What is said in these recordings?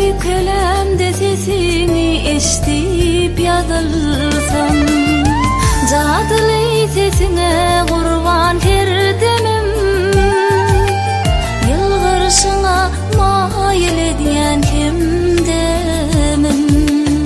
Kölemde sesini eşitip yazılsam, Cadyly sesine kurban herdemim, Yılgırşyňa maýyl edýän hemdemim.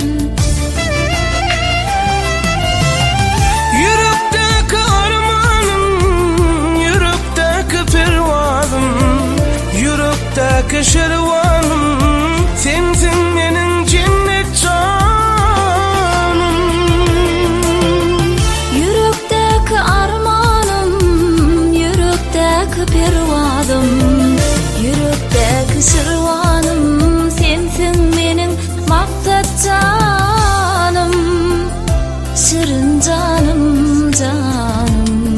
Yürekdeki armanım, yürekdeki pervazım, yürekdeki şervanım, sensin menin cennet canım. Yürekdeki armanım, yürekdeki pervazım, yürekdeki şervanım, sensin menin maksat canım, şirin canım, canım.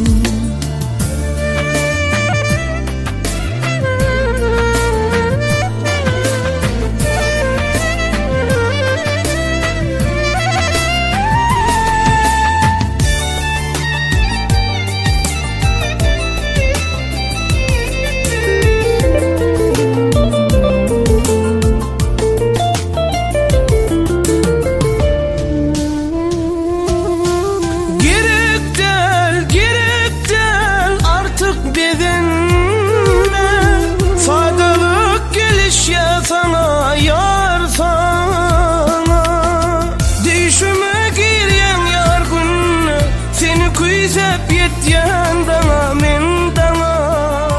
Sana yar sana düşüme giryen yar günü, seni kuyzep yetyen dana men dana.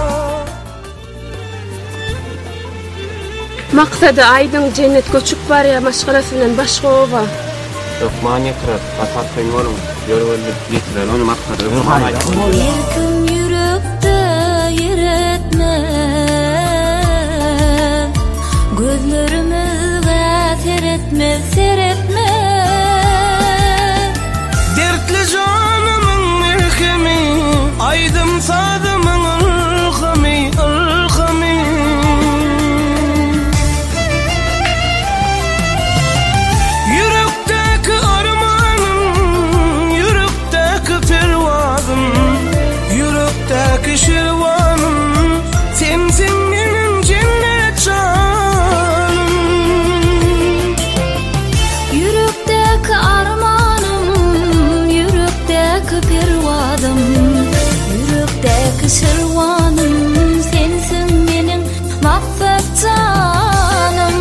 Maksady aýdyň cennet göçüp barýa maşgalasynyň başga oba. Yok manya kırar, patat koymalım, yorulur, getirer, onu maksady. Erkim yürekde yer etme, gözlerimize seyretme. Dertli canımın merhemi, aydım sadımın ılgami, ılgami. Yürekteki armanım, yürekteki pervazım, yürekteki şervanım, sensin benim cennet canım. Yürekteki armanım, yürekteki pervazım, yürekteki şervanım, sensin benim maksat canım.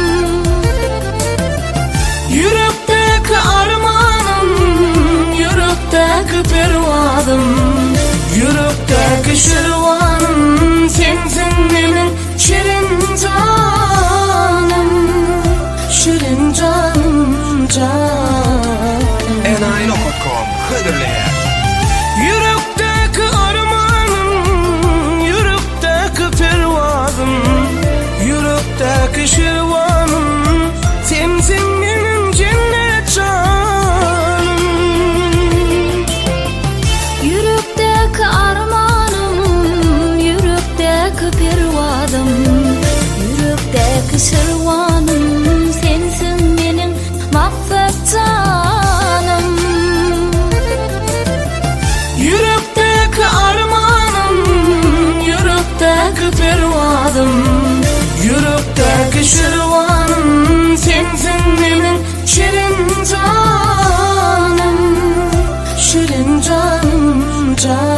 Yürekteki armanım, yürekteki pervazım, yürekteki şervanım, sensin benim şirin canım, şirin canım, canım. Enayi.com Hıdırlıya. Yürekteki armanım, yürekteki pervazım, yürekteki şervanım, sensin benim cennet canım. Yürekteki armanım, yürekteki pervazım, yürekteki şervanım, sensin benim maksat canım. Yürekteki armanım, yürekteki pervazım, yürekteki şervanım, sensin benim şirin canım, şirin canım, canım.